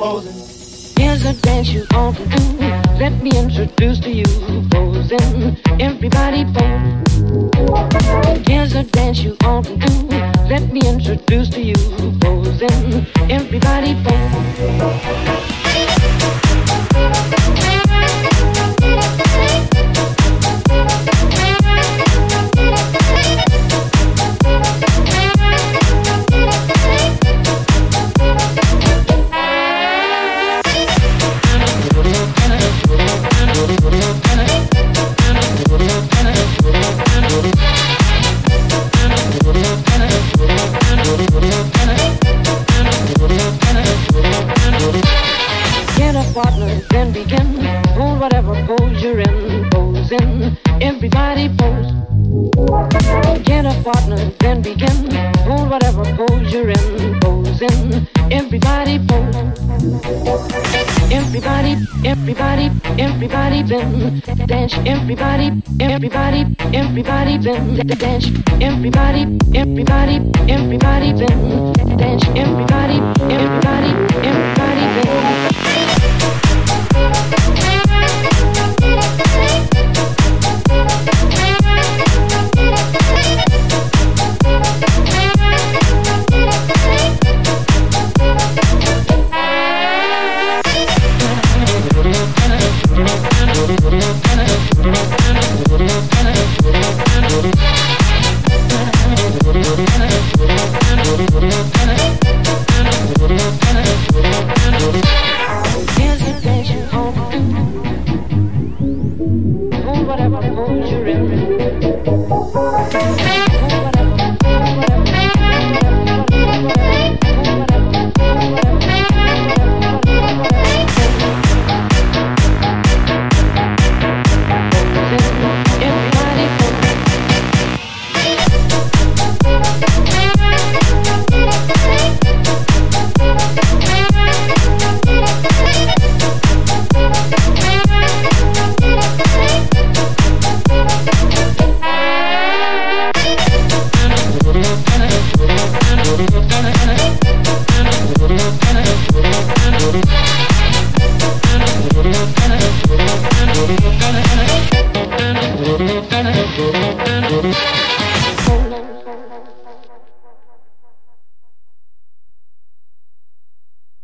Here's a dance you ought to do. Let me introduce to you posing. Everybody pose. Here's a dance you ought to do. Let me introduce to you posing. Everybody pose. Get a partner, then begin. Hold whatever pose you're in. Pose in, everybody pose. Get a partner, then begin. Hold whatever pose you're in. Pose in, everybody pose. Everybody, everybody, everybody then dance. Everybody, everybody, everybody then dance. Everybody, everybody, everybody then dance. Everybody, everybody, everybody then.